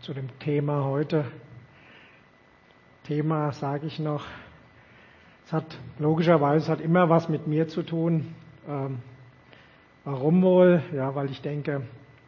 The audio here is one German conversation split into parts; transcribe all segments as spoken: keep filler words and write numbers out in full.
zu dem Thema heute. Thema sage ich noch, es hat logischerweise es hat immer was mit mir zu tun. Ähm, warum wohl? Ja, weil ich denke,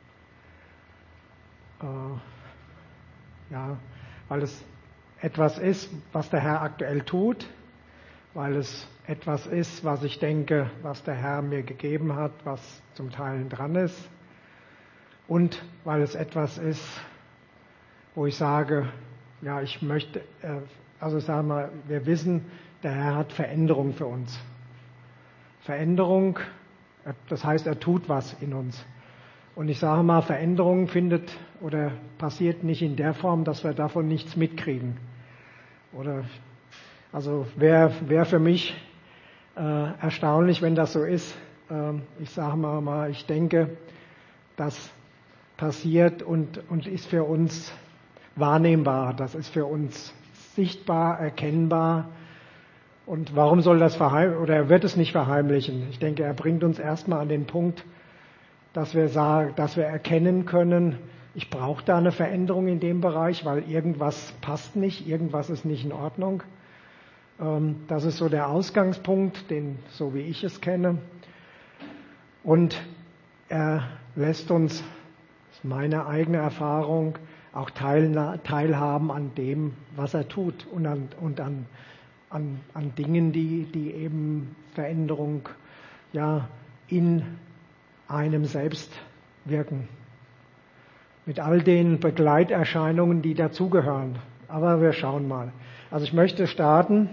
äh, ja, weil es etwas ist, was der Herr aktuell tut, weil es etwas ist, was ich denke, was der Herr mir gegeben hat, was zum Teil dran ist, und weil es etwas ist, wo ich sage, ja, ich möchte, also sagen wir, wir wissen, der Herr hat Veränderung für uns. Veränderung, das heißt, er tut was in uns. Und ich sage mal, Veränderung findet oder passiert nicht in der Form, dass wir davon nichts mitkriegen. Oder, also wäre wär für mich äh, erstaunlich, wenn das so ist. Ähm, ich sage mal, mal, ich denke, das passiert und, und ist für uns wahrnehmbar. Das ist für uns sichtbar, erkennbar. Und warum soll das verheimlichen, oder er wird es nicht verheimlichen? Ich denke, er bringt uns erstmal an den Punkt, dass wir sagen, dass wir erkennen können, ich brauche da eine Veränderung in dem Bereich, weil irgendwas passt nicht, irgendwas ist nicht in Ordnung. Das ist so der Ausgangspunkt, den, so wie ich es kenne. Und er lässt uns, das ist meine eigene Erfahrung, auch teil, teilhaben an dem, was er tut und an, und an, an, an Dingen, die, die eben Veränderung ja, in einem selbst wirken. Mit all den Begleiterscheinungen, die dazugehören. Aber wir schauen mal. Also ich möchte starten,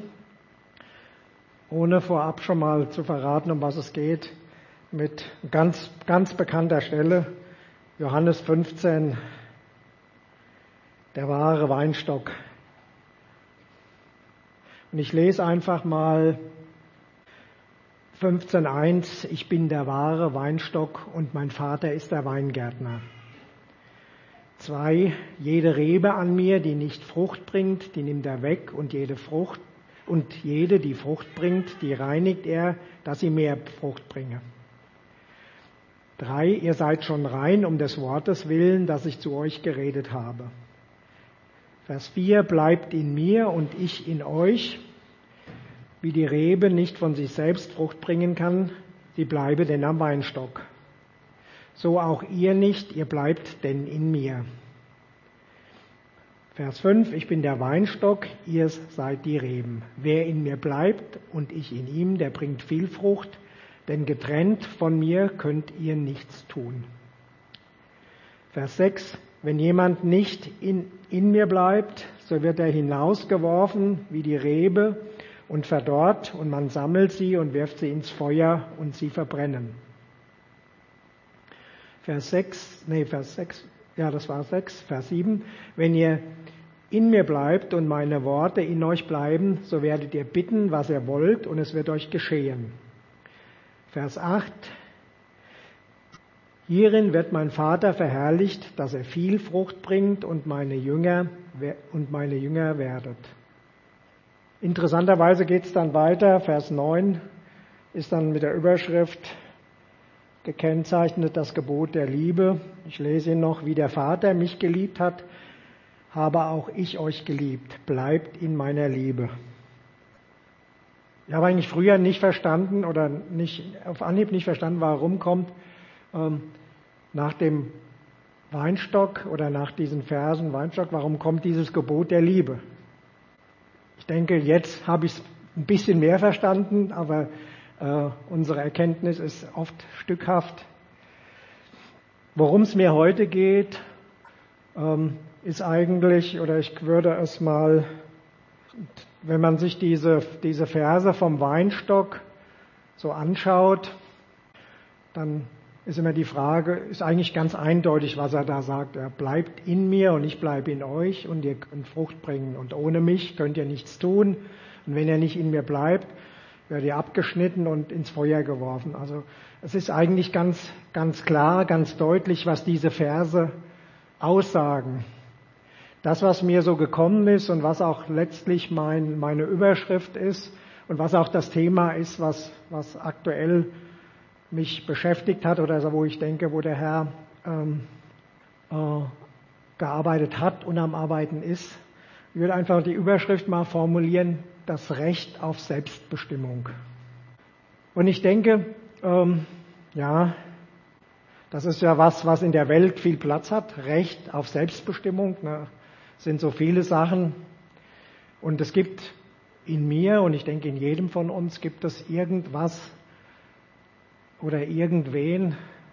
ohne vorab schon mal zu verraten, um was es geht, mit ganz, ganz bekannter Stelle, Johannes fünfzehn, der wahre Weinstock. Und ich lese einfach mal fünfzehn eins, ich bin der wahre Weinstock und mein Vater ist der Weingärtner. zwei, jede Rebe an mir, die nicht Frucht bringt, die nimmt er weg, und jede Frucht und jede, die Frucht bringt, die reinigt er, dass sie mehr Frucht bringe. drei, ihr seid schon rein um des Wortes willen, das ich zu euch geredet habe. Vers vier, bleibt in mir und ich in euch, wie die Rebe nicht von sich selbst Frucht bringen kann, sie bleibe denn am Weinstock. So auch ihr nicht, ihr bleibt denn in mir. Vers fünf, ich bin der Weinstock, ihr seid die Reben. Wer in mir bleibt und ich in ihm, der bringt viel Frucht, denn getrennt von mir könnt ihr nichts tun. Vers sechs, wenn jemand nicht in, in mir bleibt, so wird er hinausgeworfen wie die Rebe und verdorrt, und man sammelt sie und wirft sie ins Feuer und sie verbrennen. Vers sechs, nee, Vers sechs, ja, das war sechs, Vers sieben. Wenn ihr in mir bleibt und meine Worte in euch bleiben, so werdet ihr bitten, was ihr wollt, und es wird euch geschehen. Vers acht. Hierin wird mein Vater verherrlicht, dass er viel Frucht bringt und meine Jünger, und meine Jünger werdet. Interessanterweise geht es dann weiter. Vers neun ist dann mit der Überschrift gekennzeichnet, das Gebot der Liebe. Ich lese ihn noch, wie der Vater mich geliebt hat, habe auch ich euch geliebt. Bleibt in meiner Liebe. Ich habe eigentlich früher nicht verstanden oder nicht auf Anhieb nicht verstanden, warum kommt ähm, nach dem Weinstock oder nach diesen Versen Weinstock, warum kommt dieses Gebot der Liebe? Ich denke, jetzt habe ich es ein bisschen mehr verstanden, aber äh, unsere Erkenntnis ist oft stückhaft. Worum es mir heute geht, ähm, ist eigentlich, oder ich würde es mal, wenn man sich diese, diese Verse vom Weinstock so anschaut, dann ist immer die Frage, ist eigentlich ganz eindeutig, was er da sagt. Er bleibt in mir und ich bleibe in euch und ihr könnt Frucht bringen. Und ohne mich könnt ihr nichts tun. Und wenn er nicht in mir bleibt, werdet ihr abgeschnitten und ins Feuer geworfen. Also es ist eigentlich ganz, ganz klar, ganz deutlich, was diese Verse aussagen. Das, was mir so gekommen ist und was auch letztlich mein, meine Überschrift ist und was auch das Thema ist, was, was aktuell mich beschäftigt hat oder wo ich denke, wo der Herr ähm, äh, gearbeitet hat und am Arbeiten ist. Ich würde einfach die Überschrift mal formulieren, das Recht auf Selbstbestimmung. Und ich denke, ähm, ja, das ist ja was, was in der Welt viel Platz hat. Recht auf Selbstbestimmung, ne, sind so viele Sachen. Und es gibt in mir und ich denke in jedem von uns gibt es irgendwas oder irgendwen,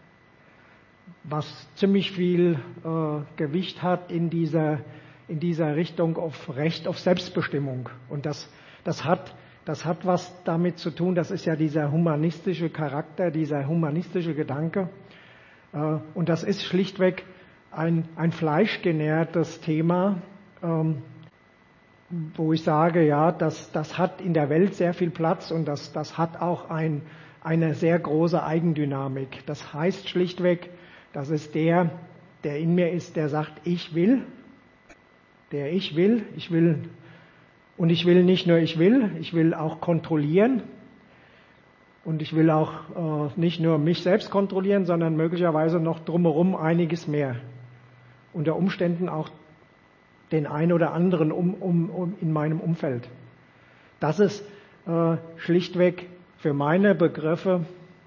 was ziemlich viel äh, Gewicht hat in dieser, in dieser Richtung auf Recht auf Selbstbestimmung. Und das, das hat, das hat was damit zu tun, das ist ja dieser humanistische Charakter, dieser humanistische Gedanke. Äh, und das ist schlichtweg ein, ein fleischgenährtes Thema, ähm, wo ich sage, ja, das, das hat in der Welt sehr viel Platz und das, das hat auch ein, eine sehr große Eigendynamik. Das heißt schlichtweg, das ist der, der in mir ist, der sagt, ich will, der ich will, ich will, und ich will nicht nur ich will, ich will auch kontrollieren und ich will auch äh, nicht nur mich selbst kontrollieren, sondern möglicherweise noch drumherum einiges mehr. Unter Umständen auch den einen oder anderen um, um, um in meinem Umfeld. Das ist äh, schlichtweg für meine Begriffe,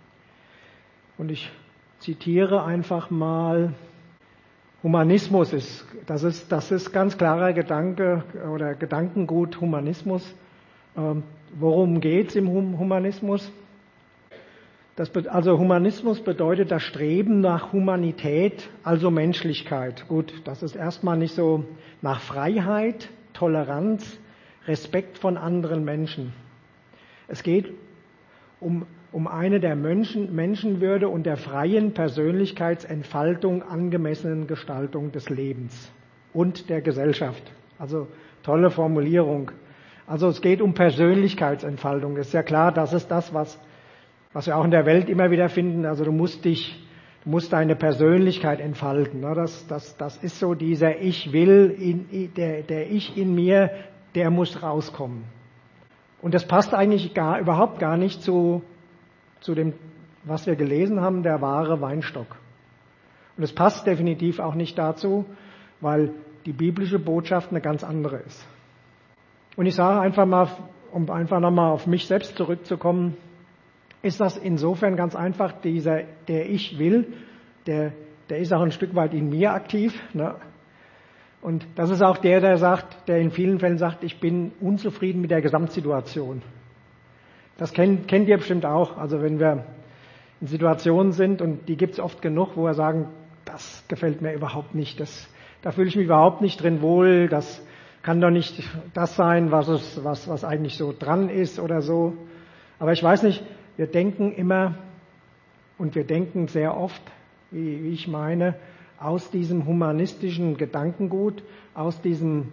und ich zitiere einfach mal, Humanismus ist, das ist, das ist ganz klarer Gedanke oder Gedankengut Humanismus. Ähm, worum geht es im Humanismus? Das, also Humanismus bedeutet das Streben nach Humanität, also Menschlichkeit. Gut, das ist erstmal nicht so nach Freiheit, Toleranz, Respekt von anderen Menschen. Es geht um, um eine der Menschen, Menschenwürde und der freien Persönlichkeitsentfaltung angemessenen Gestaltung des Lebens und der Gesellschaft. Also tolle Formulierung. Also es geht um Persönlichkeitsentfaltung. Ist ja klar, das ist das, was Was wir auch in der Welt immer wieder finden, also du musst dich, du musst deine Persönlichkeit entfalten. Das, das, das ist so dieser Ich will, in, der, der Ich in mir, der muss rauskommen. Und das passt eigentlich gar, überhaupt gar nicht zu, zu dem, was wir gelesen haben, der wahre Weinstock. Und es passt definitiv auch nicht dazu, weil die biblische Botschaft eine ganz andere ist. Und ich sage einfach mal, um einfach nochmal auf mich selbst zurückzukommen, ist das insofern ganz einfach, dieser, der ich will, der, der ist auch ein Stück weit in mir aktiv. Ne? Und das ist auch der, der sagt, der in vielen Fällen sagt, ich bin unzufrieden mit der Gesamtsituation. Das kennt, kennt ihr bestimmt auch. Also wenn wir in Situationen sind, und die gibt es oft genug, wo wir sagen, das gefällt mir überhaupt nicht, das, da fühle ich mich überhaupt nicht drin wohl, das kann doch nicht das sein, was, es, was, was eigentlich so dran ist oder so. Aber ich weiß nicht, wir denken immer und wir denken sehr oft, wie, wie ich meine, aus diesem humanistischen Gedankengut, aus diesem,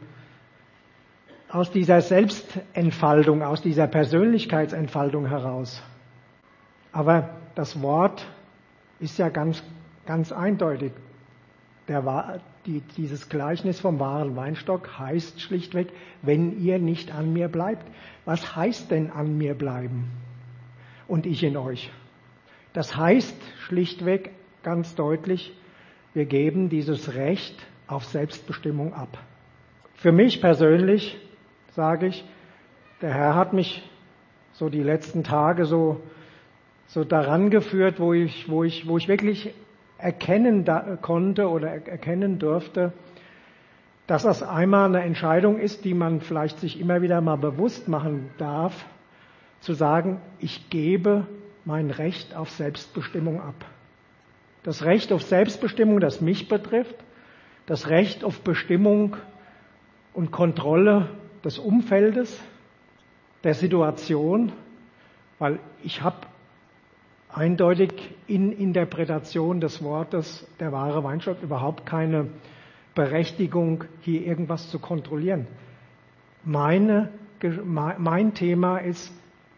aus dieser Selbstentfaltung, aus dieser Persönlichkeitsentfaltung heraus. Aber das Wort ist ja ganz, ganz eindeutig. Der, die, dieses Gleichnis vom wahren Weinstock heißt schlichtweg, wenn ihr nicht an mir bleibt. Was heißt denn an mir bleiben? Und ich in euch. Das heißt schlichtweg ganz deutlich, wir geben dieses Recht auf Selbstbestimmung ab. Für mich persönlich sage ich, der Herr hat mich so die letzten Tage so, so daran geführt, wo ich, wo ich, wo ich wirklich erkennen da, konnte oder erkennen durfte, dass das einmal eine Entscheidung ist, die man vielleicht sich immer wieder mal bewusst machen darf, zu sagen, ich gebe mein Recht auf Selbstbestimmung ab. Das Recht auf Selbstbestimmung, das mich betrifft, das Recht auf Bestimmung und Kontrolle des Umfeldes, der Situation, weil ich habe eindeutig in Interpretation des Wortes der wahre Weinstock überhaupt keine Berechtigung, hier irgendwas zu kontrollieren. Meine, mein Thema ist,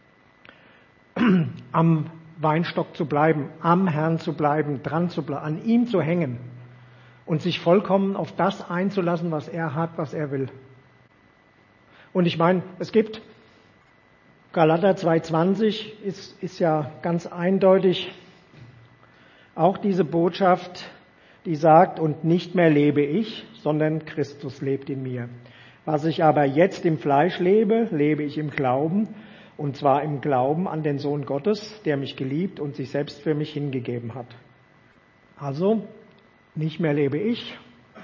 am Weinstock zu bleiben, am Herrn zu bleiben, dran zu bleiben, an ihm zu hängen und sich vollkommen auf das einzulassen, was er hat, was er will. Und ich meine, es gibt Galater zwei zwanzig ist, ist ja ganz eindeutig auch diese Botschaft, die sagt, und nicht mehr lebe ich, sondern Christus lebt in mir. Was ich aber jetzt im Fleisch lebe, lebe ich im Glauben, und zwar im Glauben an den Sohn Gottes, der mich geliebt und sich selbst für mich hingegeben hat. Also, nicht mehr lebe ich,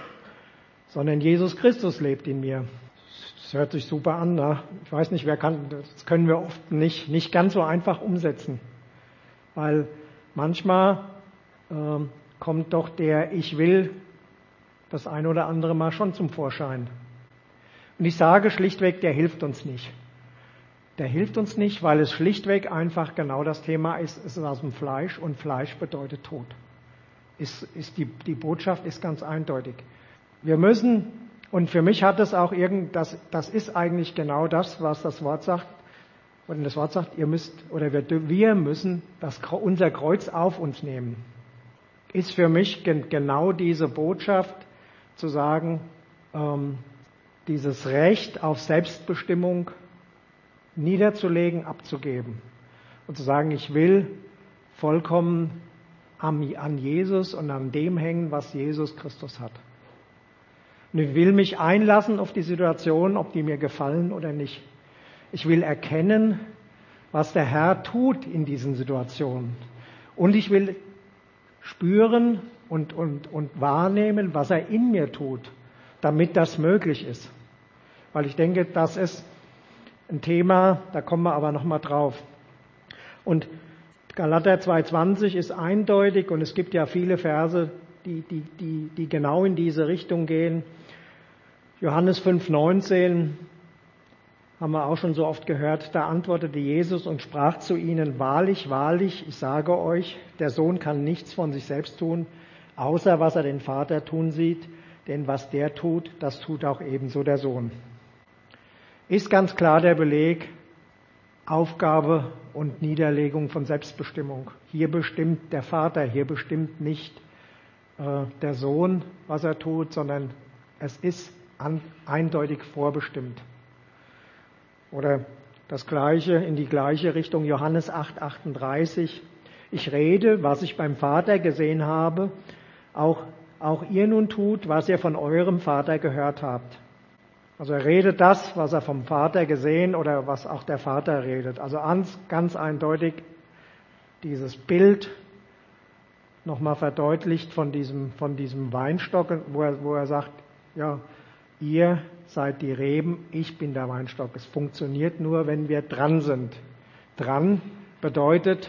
sondern Jesus Christus lebt in mir. Das hört sich super an, ne? Ich weiß nicht, wer kann, das können wir oft nicht, nicht ganz so einfach umsetzen. Weil manchmal äh, kommt doch der Ich will das ein oder andere Mal schon zum Vorschein. Und ich sage schlichtweg, der hilft uns nicht. Der hilft uns nicht, weil es schlichtweg einfach genau das Thema ist, es ist aus dem Fleisch und Fleisch bedeutet Tod. Ist, ist die, die Botschaft ist ganz eindeutig. Wir müssen, und für mich hat es auch irgend, das, das ist eigentlich genau das, was das Wort sagt, und das Wort sagt, ihr müsst, oder wir, wir müssen das, unser Kreuz auf uns nehmen. Ist für mich gen, genau diese Botschaft, zu sagen, ähm, dieses Recht auf Selbstbestimmung niederzulegen, abzugeben. Und zu sagen, ich will vollkommen an Jesus und an dem hängen, was Jesus Christus hat. Und ich will mich einlassen auf die Situation, ob die mir gefallen oder nicht. Ich will erkennen, was der Herr tut in diesen Situationen. Und ich will spüren und, und, und wahrnehmen, was er in mir tut, damit das möglich ist. Weil ich denke, das ist ein Thema, da kommen wir aber nochmal drauf. Und Galater zwei zwanzig ist eindeutig und es gibt ja viele Verse, die, die, die, die genau in diese Richtung gehen. Johannes fünf neunzehn haben wir auch schon so oft gehört, da antwortete Jesus und sprach zu ihnen, wahrlich, wahrlich, ich sage euch, der Sohn kann nichts von sich selbst tun, außer was er den Vater tun sieht, denn was der tut, das tut auch ebenso der Sohn. Ist ganz klar der Beleg, Aufgabe und Niederlegung von Selbstbestimmung. Hier bestimmt der Vater, hier bestimmt nicht äh, der Sohn, was er tut, sondern es ist an, eindeutig vorbestimmt. Oder das Gleiche, in die gleiche Richtung, Johannes acht achtunddreißig. Ich rede, was ich beim Vater gesehen habe, auch, auch ihr nun tut, was ihr von eurem Vater gehört habt. Also er redet das, was er vom Vater gesehen oder was auch der Vater redet. Also ganz, ganz eindeutig dieses Bild nochmal verdeutlicht von diesem, von diesem Weinstock, wo er, wo er sagt, ja, ihr seid die Reben, ich bin der Weinstock. Es funktioniert nur, wenn wir dran sind. Dran bedeutet,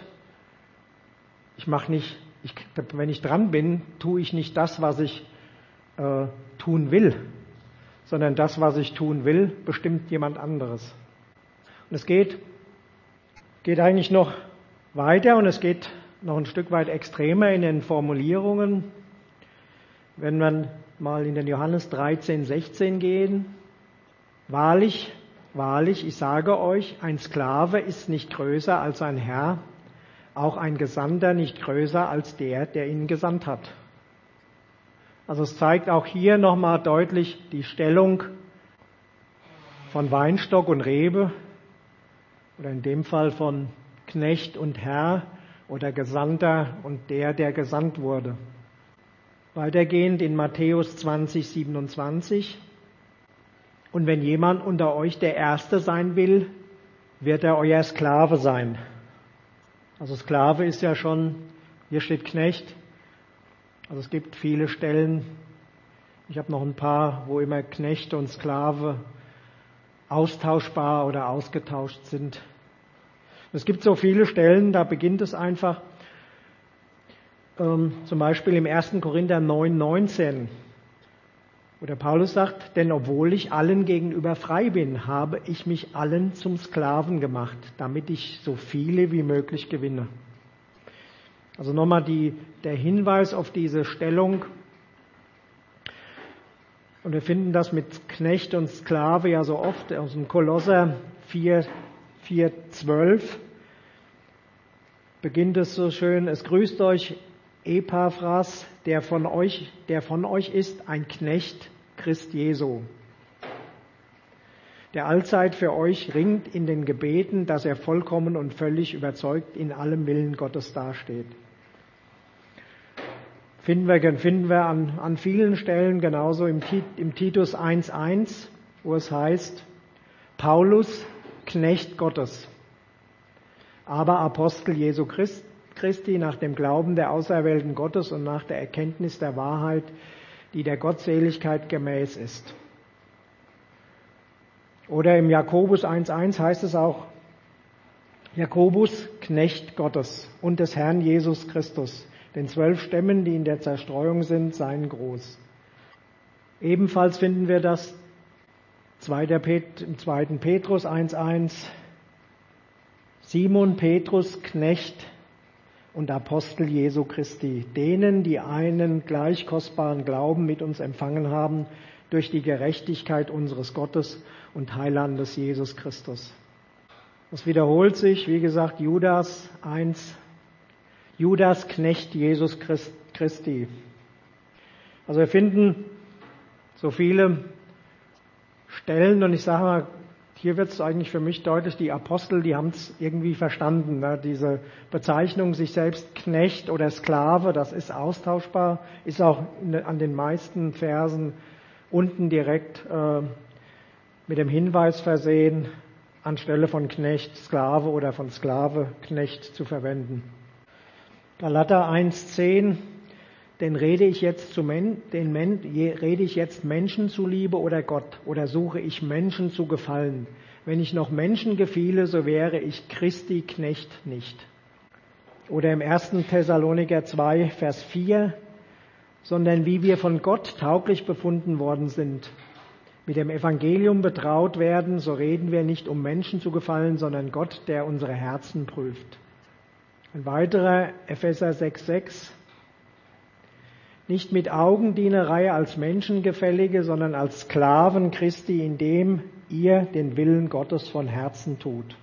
ich mache nicht, ich, wenn ich dran bin, tue ich nicht das, was ich äh, tun will, sondern das, was ich tun will, bestimmt jemand anderes. Und es geht, geht eigentlich noch weiter und es geht noch ein Stück weit extremer in den Formulierungen. Wenn man mal in den Johannes dreizehn sechzehn gehen, wahrlich, wahrlich, ich sage euch, ein Sklave ist nicht größer als ein Herr, auch ein Gesandter nicht größer als der, der ihn gesandt hat. Also es zeigt auch hier nochmal deutlich die Stellung von Weinstock und Rebe oder in dem Fall von Knecht und Herr oder Gesandter und der, der gesandt wurde. Weitergehend in Matthäus zwanzig siebenundzwanzig. Und wenn jemand unter euch der Erste sein will, wird er euer Sklave sein. Also Sklave ist ja schon, hier steht Knecht. Also es gibt viele Stellen, ich habe noch ein paar, wo immer Knecht und Sklave austauschbar oder ausgetauscht sind. Es gibt so viele Stellen, da beginnt es einfach, ähm, zum Beispiel im ersten Korinther neun neunzehn, wo der Paulus sagt, denn obwohl ich allen gegenüber frei bin, habe ich mich allen zum Sklaven gemacht, damit ich so viele wie möglich gewinne. Also nochmal die, der Hinweis auf diese Stellung. Und wir finden das mit Knecht und Sklave ja so oft aus dem Kolosser vier zwölf. Beginnt es so schön, es grüßt euch Epaphras, der von euch, der von euch ist, ein Knecht Christ Jesu, der allzeit für euch ringt in den Gebeten, dass er vollkommen und völlig überzeugt in allem Willen Gottes dasteht. finden wir, finden wir an, an vielen Stellen, genauso im, im Titus eins eins, wo es heißt, Paulus, Knecht Gottes, aber Apostel Jesu Christi nach dem Glauben der Auserwählten Gottes und nach der Erkenntnis der Wahrheit, die der Gottseligkeit gemäß ist. Oder im Jakobus eins eins heißt es auch, Jakobus, Knecht Gottes und des Herrn Jesus Christus, den zwölf Stämmen, die in der Zerstreuung sind, seien groß. Ebenfalls finden wir das im zweiten Petrus eins eins, Simon Petrus, Knecht und Apostel Jesu Christi, denen, die einen gleich kostbaren Glauben mit uns empfangen haben, durch die Gerechtigkeit unseres Gottes und Heilandes Jesus Christus. Es wiederholt sich, wie gesagt, Judas eins, Judas, Knecht Jesus Christi. Also wir finden so viele Stellen, und ich sage mal, hier wird es eigentlich für mich deutlich, die Apostel, die haben es irgendwie verstanden. Ne? Diese Bezeichnung, sich selbst Knecht oder Sklave, das ist austauschbar, ist auch in, an den meisten Versen unten direkt äh, mit dem Hinweis versehen, anstelle von Knecht Sklave oder von Sklave Knecht zu verwenden. Galater eins zehn, denn rede ich jetzt zu Men, den Men, rede ich jetzt Menschen zuliebe oder Gott, oder suche ich Menschen zu gefallen? Wenn ich noch Menschen gefiele, so wäre ich Christi Knecht nicht. Oder im ersten Thessaloniker zwei, Vers vier, sondern wie wir von Gott tauglich befunden worden sind, mit dem Evangelium betraut werden, so reden wir nicht, um Menschen zu gefallen, sondern Gott, der unsere Herzen prüft. Ein weiterer, Epheser sechs sechs, nicht mit Augendienerei als Menschengefällige, sondern als Sklaven Christi, indem ihr den Willen Gottes von Herzen tut.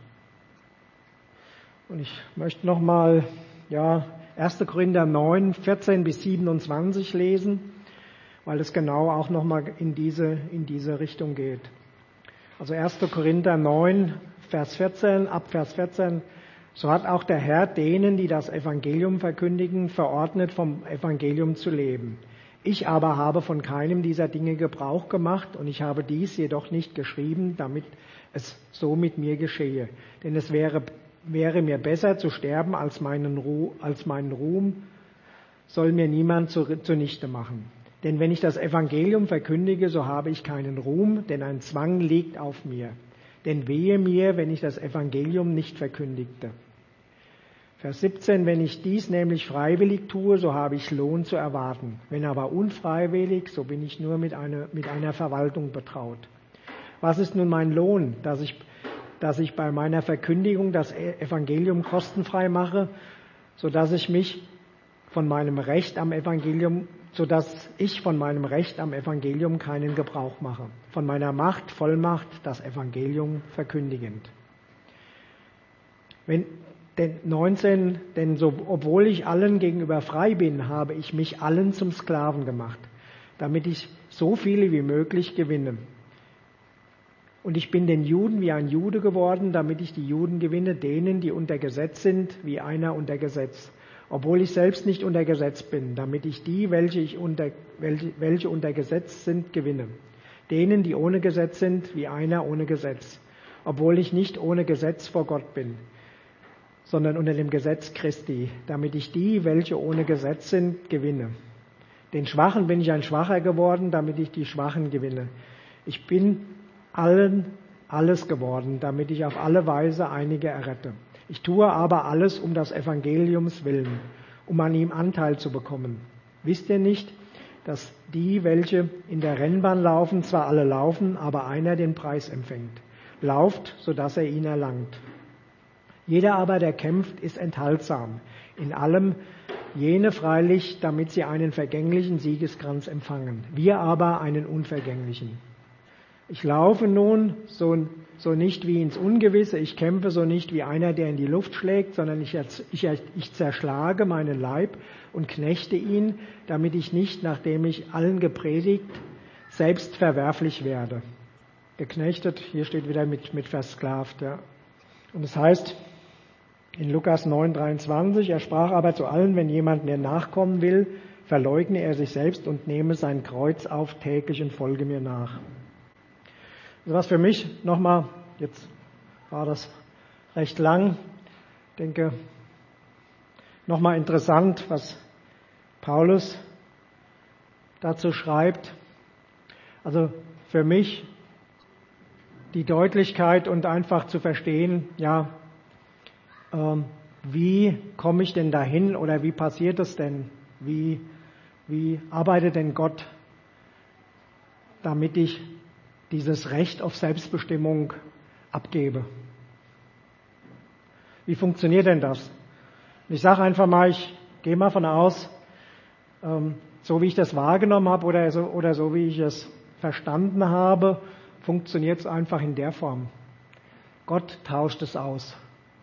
Und ich möchte nochmal, ja, erster Korinther neun, vierzehn bis siebenundzwanzig lesen, weil es genau auch nochmal in diese, in diese Richtung geht. Also erster Korinther neun, Vers vierzehn, ab Vers vierzehn, so hat auch der Herr denen, die das Evangelium verkündigen, verordnet, vom Evangelium zu leben. Ich aber habe von keinem dieser Dinge Gebrauch gemacht, und ich habe dies jedoch nicht geschrieben, damit es so mit mir geschehe. Denn es wäre, wäre mir besser zu sterben, als meinen, Ruh, als meinen Ruhm soll mir niemand zunichte machen. Denn wenn ich das Evangelium verkündige, so habe ich keinen Ruhm, denn ein Zwang liegt auf mir. Denn wehe mir, wenn ich das Evangelium nicht verkündigte. Vers siebzehn, wenn ich dies nämlich freiwillig tue, so habe ich Lohn zu erwarten. Wenn aber unfreiwillig, so bin ich nur mit einer, mit einer Verwaltung betraut. Was ist nun mein Lohn, dass ich, dass ich bei meiner Verkündigung das Evangelium kostenfrei mache, sodass ich mich von meinem Recht am Evangelium sodass ich von meinem Recht am Evangelium keinen Gebrauch mache, von meiner Macht, Vollmacht, das Evangelium verkündigend. Wenn, denn neunzehn, denn so, obwohl ich allen gegenüber frei bin, habe ich mich allen zum Sklaven gemacht, damit ich so viele wie möglich gewinne. Und ich bin den Juden wie ein Jude geworden, damit ich die Juden gewinne, denen, die unter Gesetz sind, wie einer unter Gesetz. Obwohl ich selbst nicht unter Gesetz bin, damit ich die, welche, ich unter, welche, welche unter Gesetz sind, gewinne. Denen, die ohne Gesetz sind, wie einer ohne Gesetz. Obwohl ich nicht ohne Gesetz vor Gott bin, sondern unter dem Gesetz Christi, damit ich die, welche ohne Gesetz sind, gewinne. Den Schwachen bin ich ein Schwacher geworden, damit ich die Schwachen gewinne. Ich bin allen alles geworden, damit ich auf alle Weise einige errette. Ich tue aber alles um des Evangeliums willen, um an ihm Anteil zu bekommen. Wisst ihr nicht, dass die, welche in der Rennbahn laufen, zwar alle laufen, aber einer den Preis empfängt? Lauft, sodass er ihn erlangt. Jeder aber, der kämpft, ist enthaltsam. In allem jene freilich, damit sie einen vergänglichen Siegeskranz empfangen. Wir aber einen unvergänglichen. Ich laufe nun so, so nicht wie ins Ungewisse, ich kämpfe so nicht wie einer, der in die Luft schlägt, sondern ich, ich, ich zerschlage meinen Leib und knechte ihn, damit ich nicht, nachdem ich allen gepredigt, selbst verwerflich werde. Geknechtet, hier steht wieder mit, mit versklavt. Ja. Und es heißt in Lukas neun dreiundzwanzig, er sprach aber zu allen, wenn jemand mir nachkommen will, verleugne er sich selbst und nehme sein Kreuz auf täglich und folge mir nach. Also was für mich nochmal, jetzt war das recht lang, denke, nochmal interessant, was Paulus dazu schreibt. Also für mich die Deutlichkeit und einfach zu verstehen, ja, ähm, wie komme ich denn dahin oder wie passiert es denn? Wie, wie arbeitet denn Gott, damit ich dieses Recht auf Selbstbestimmung abgebe? Wie funktioniert denn das? Ich sage einfach mal, ich gehe mal von aus, ähm, so wie ich das wahrgenommen habe oder so, oder so wie ich es verstanden habe, funktioniert es einfach in der Form. Gott tauscht es aus.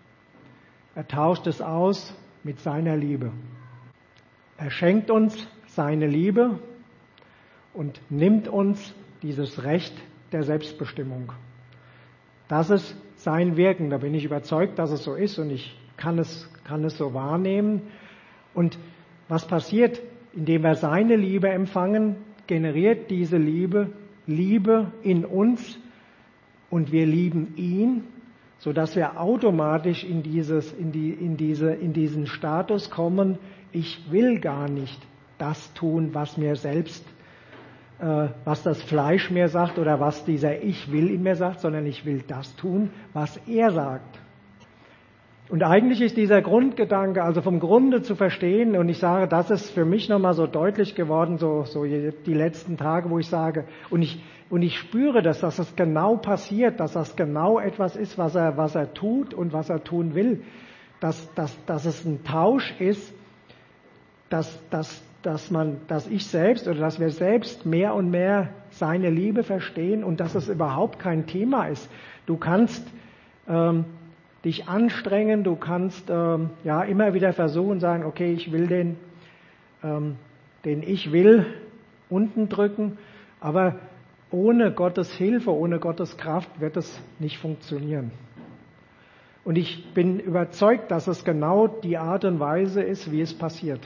Er tauscht es aus mit seiner Liebe. Er schenkt uns seine Liebe und nimmt uns dieses Recht der Selbstbestimmung. Das ist sein Wirken. Da bin ich überzeugt, dass es so ist und ich kann es, kann es so wahrnehmen. Und was passiert, indem wir seine Liebe empfangen, generiert diese Liebe Liebe in uns und wir lieben ihn, sodass wir automatisch in dieses, in die, in diese, in diesen Status kommen, ich will gar nicht das tun, was mir selbst, äh, was das Fleisch mir sagt oder was dieser Ich will in mir sagt, sondern ich will das tun, was er sagt. Und eigentlich ist dieser Grundgedanke, also vom Grunde zu verstehen, und ich sage, das ist für mich nochmal so deutlich geworden, so, so die letzten Tage, wo ich sage, und ich, und ich spüre das, dass das genau passiert, dass das genau etwas ist, was er, was er tut und was er tun will, dass, dass, dass es ein Tausch ist, dass, dass, dass man, dass ich selbst oder dass wir selbst mehr und mehr seine Liebe verstehen und dass es überhaupt kein Thema ist. Du kannst, ähm, dich anstrengen, du kannst ähm, ja immer wieder versuchen, sagen, okay, ich will den, ähm, den ich will unten drücken, aber ohne Gottes Hilfe, ohne Gottes Kraft wird es nicht funktionieren. Und ich bin überzeugt, dass es genau die Art und Weise ist, wie es passiert.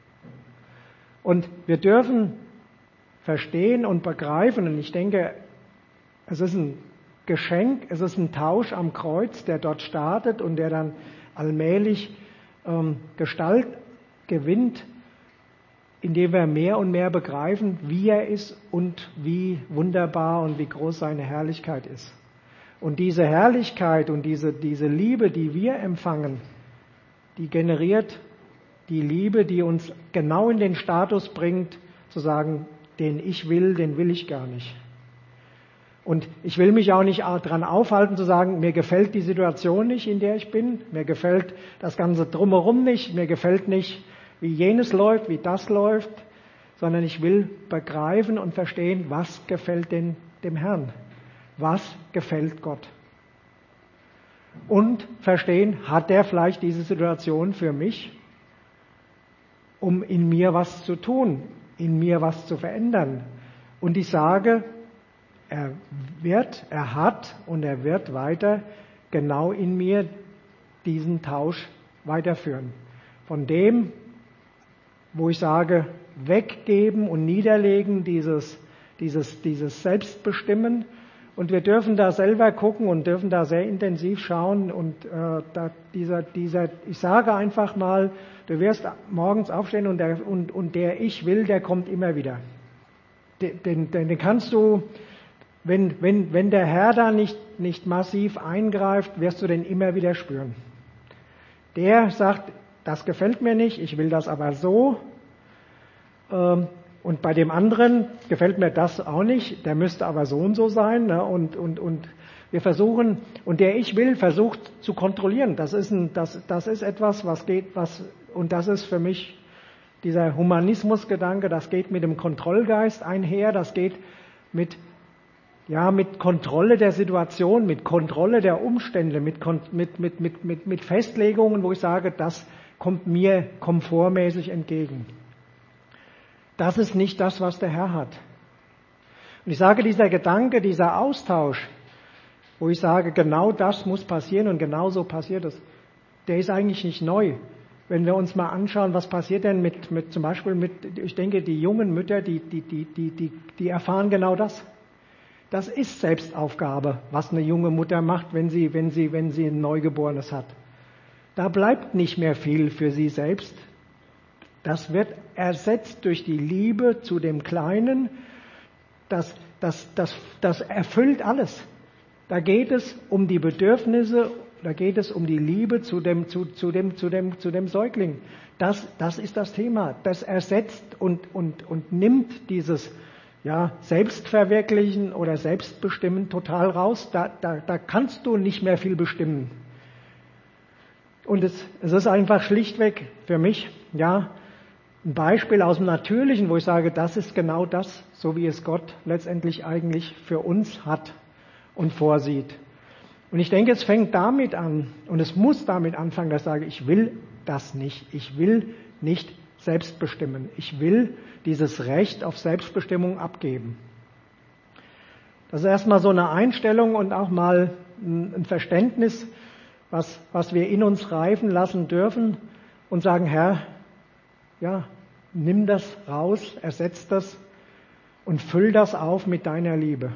Und wir dürfen verstehen und begreifen, und ich denke, es ist ein Geschenk, es ist ein Tausch am Kreuz, der dort startet und der dann allmählich ähm, Gestalt gewinnt, indem wir mehr und mehr begreifen, wie er ist und wie wunderbar und wie groß seine Herrlichkeit ist. Und diese Herrlichkeit und diese, diese Liebe, die wir empfangen, die generiert die Liebe, die uns genau in den Status bringt, zu sagen, den ich will, den will ich gar nicht. Und ich will mich auch nicht daran aufhalten zu sagen, mir gefällt die Situation nicht, in der ich bin, mir gefällt das Ganze drumherum nicht, mir gefällt nicht, wie jenes läuft, wie das läuft, sondern ich will begreifen und verstehen, was gefällt denn dem Herrn, was gefällt Gott. Und verstehen, hat er vielleicht diese Situation für mich, um in mir was zu tun, in mir was zu verändern. Und ich sage, er wird, er hat und er wird weiter genau in mir diesen Tausch weiterführen. Von dem, wo ich sage, weggeben und niederlegen, dieses, dieses, dieses Selbstbestimmen. Und wir dürfen da selber gucken und dürfen da sehr intensiv schauen. Und äh, da dieser, dieser, ich sage einfach mal, du wirst morgens aufstehen und der, und, und der Ich will, der kommt immer wieder. Den, den, den kannst du, wenn, wenn, wenn der Herr da nicht, nicht massiv eingreift, wirst du den immer wieder spüren. Der sagt, das gefällt mir nicht, ich will das aber so. Ähm, Und bei dem anderen gefällt mir das auch nicht, der müsste aber so und so sein. Ne? Und, und, und wir versuchen, und der Ich will, versucht zu kontrollieren. Das ist, ein, das, das ist etwas, was geht, was, und das ist für mich dieser Humanismusgedanke, das geht mit dem Kontrollgeist einher, das geht mit, ja, mit Kontrolle der Situation, mit Kontrolle der Umstände, mit, mit, mit, mit, mit, mit Festlegungen, wo ich sage, das kommt mir komfortmäßig entgegen. Das ist nicht das, was der Herr hat. Und ich sage, dieser Gedanke, dieser Austausch, wo ich sage, genau das muss passieren und genau so passiert es, der ist eigentlich nicht neu. wenn wir uns mal anschauen, was passiert denn mit, mit zum Beispiel mit, ich denke, die jungen Mütter, die, die, die, die, die, die erfahren genau das. Das ist Selbstaufgabe, was eine junge Mutter macht, wenn sie, wenn sie, wenn sie ein Neugeborenes hat. Da bleibt nicht mehr viel für sie selbst. Das wird ersetzt durch die Liebe zu dem Kleinen. Das, das, das, das erfüllt alles. Da geht es um die Bedürfnisse, da geht es um die Liebe zu dem, zu, zu dem, zu dem, zu dem Säugling. Das, das ist das Thema. Das ersetzt und, und, und nimmt dieses, ja, Selbstverwirklichen oder Selbstbestimmen total raus. Da, da, da kannst du nicht mehr viel bestimmen. Und es, es ist einfach schlichtweg für mich, ja, ein Beispiel aus dem Natürlichen, wo ich sage, das ist genau das, so wie es Gott letztendlich eigentlich für uns hat und vorsieht. Und ich denke, es fängt damit an, und es muss damit anfangen, dass ich sage, ich will das nicht. Ich will nicht selbst bestimmen. Ich will dieses Recht auf Selbstbestimmung abgeben. Das ist erstmal so eine Einstellung und auch mal ein Verständnis, was, was wir in uns reifen lassen dürfen und sagen, Herr, ja, nimm das raus, ersetz das und füll das auf mit deiner Liebe.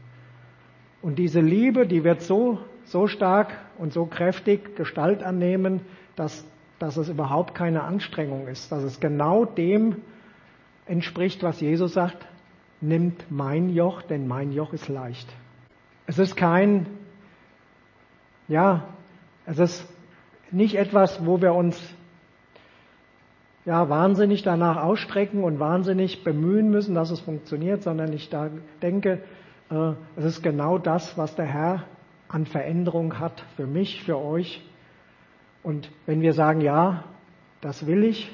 Und diese Liebe, die wird so, so stark und so kräftig Gestalt annehmen, dass, dass es überhaupt keine Anstrengung ist, dass es genau dem entspricht, was Jesus sagt, nimmt mein Joch, denn mein Joch ist leicht. Es ist kein, ja, es ist nicht etwas, wo wir uns ja, wahnsinnig danach ausstrecken und wahnsinnig bemühen müssen, dass es funktioniert, sondern ich da denke, äh, es ist genau das, was der Herr an Veränderung hat für mich, für euch. Und wenn wir sagen, ja, das will ich.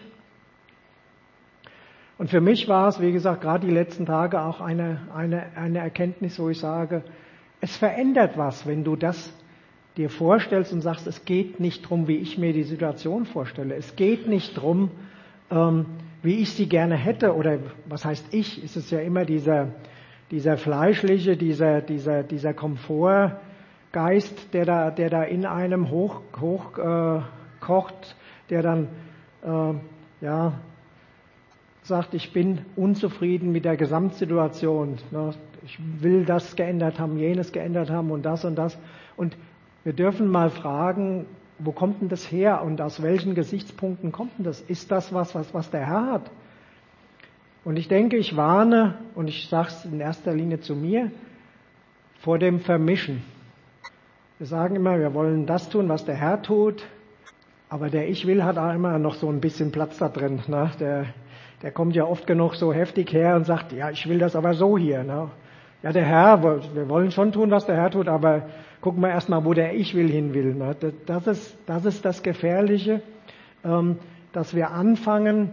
Und für mich war es, wie gesagt, gerade die letzten Tage auch eine, eine, eine Erkenntnis, wo ich sage, es verändert was, wenn du das dir vorstellst und sagst, es geht nicht drum, wie ich mir die Situation vorstelle. Es geht nicht drum, ähm, wie ich sie gerne hätte, oder was heißt ich? Es ist ja immer dieser, dieser fleischliche, dieser, dieser, dieser Komfortgeist, der da, der da in einem hoch, hoch äh, kocht, der dann, äh, ja, sagt, ich bin unzufrieden mit der Gesamtsituation. Ich will das geändert haben, jenes geändert haben und das und das. Und wir dürfen mal fragen, wo kommt denn das her und aus welchen Gesichtspunkten kommt denn das? Ist das was, was, was der Herr hat? Und ich denke, ich warne, und ich sage es in erster Linie zu mir, vor dem Vermischen. Wir sagen immer, wir wollen das tun, was der Herr tut, aber der Ich will hat auch immer noch so ein bisschen Platz da drin. Ne? Der, der kommt ja oft genug so heftig her und sagt, ja, ich will das aber so hier. Ne? Ja, der Herr, wir wollen schon tun, was der Herr tut, aber gucken wir erstmal, wo der Ich will hin will. Ne? Das ist, das ist das Gefährliche, ähm, dass wir anfangen,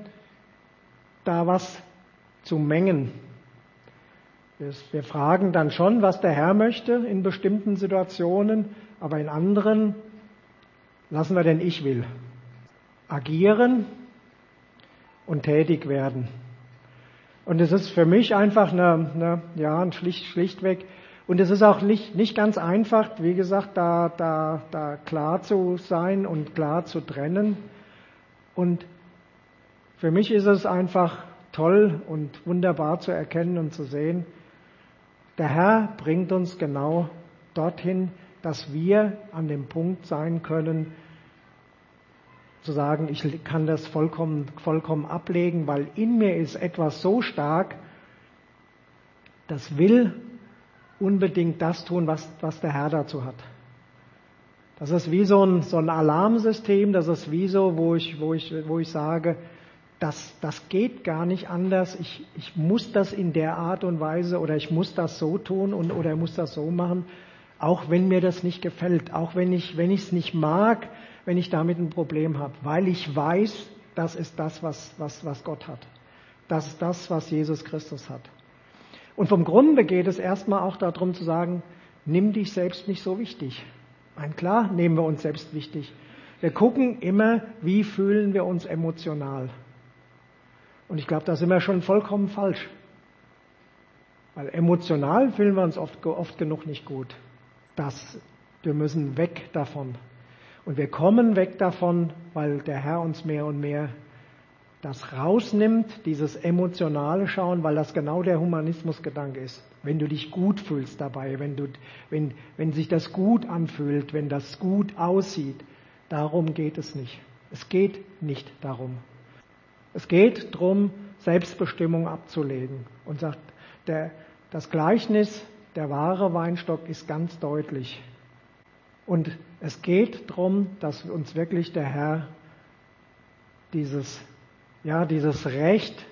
da was zu mengen. Wir, wir fragen dann schon, was der Herr möchte in bestimmten Situationen, aber in anderen lassen wir den Ich will agieren und tätig werden. Und es ist für mich einfach eine, eine ja, ein schlicht, schlichtweg, und es ist auch nicht, nicht ganz einfach, wie gesagt, da, da, da klar zu sein und klar zu trennen. Und für mich ist es einfach toll und wunderbar zu erkennen und zu sehen, der Herr bringt uns genau dorthin, dass wir an dem Punkt sein können, zu sagen, ich kann das vollkommen, vollkommen ablegen, weil in mir ist etwas so stark, das will unbedingt das tun, was, was der Herr dazu hat. Das ist wie so ein, so ein Alarmsystem, das ist wie so, wo ich, wo ich, wo ich sage, das, das geht gar nicht anders, ich, ich muss das in der Art und Weise oder ich muss das so tun und, oder ich muss das so machen, auch wenn mir das nicht gefällt, auch wenn ich, wenn ich es nicht mag, wenn ich damit ein Problem habe, weil ich weiß, das ist das, was, was, was Gott hat. Das ist das, was Jesus Christus hat. Und vom Grunde geht es erstmal auch darum zu sagen, nimm dich selbst nicht so wichtig. Mein klar, nehmen wir uns selbst wichtig. Wir gucken immer, wie fühlen wir uns emotional. Und ich glaube, da sind wir schon vollkommen falsch. Weil emotional fühlen wir uns oft, oft genug nicht gut. Das, wir müssen weg davon. Und wir kommen weg davon, weil der Herr uns mehr und mehr das rausnimmt, dieses emotionale Schauen, weil das genau der Humanismusgedanke ist. Wenn du dich gut fühlst dabei, wenn, du, wenn, wenn sich das gut anfühlt, wenn das gut aussieht, darum geht es nicht. Es geht nicht darum. Es geht darum, Selbstbestimmung abzulegen. Und sagt, der, das Gleichnis, der wahre Weinstock ist ganz deutlich. Und es geht darum, dass uns wirklich der Herr dieses, ja, dieses Recht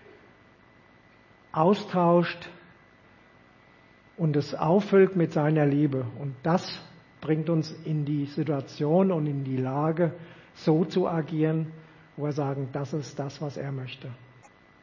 austauscht und es auffüllt mit seiner Liebe. Und das bringt uns in die Situation und in die Lage, so zu agieren, wo wir sagen, das ist das, was er möchte.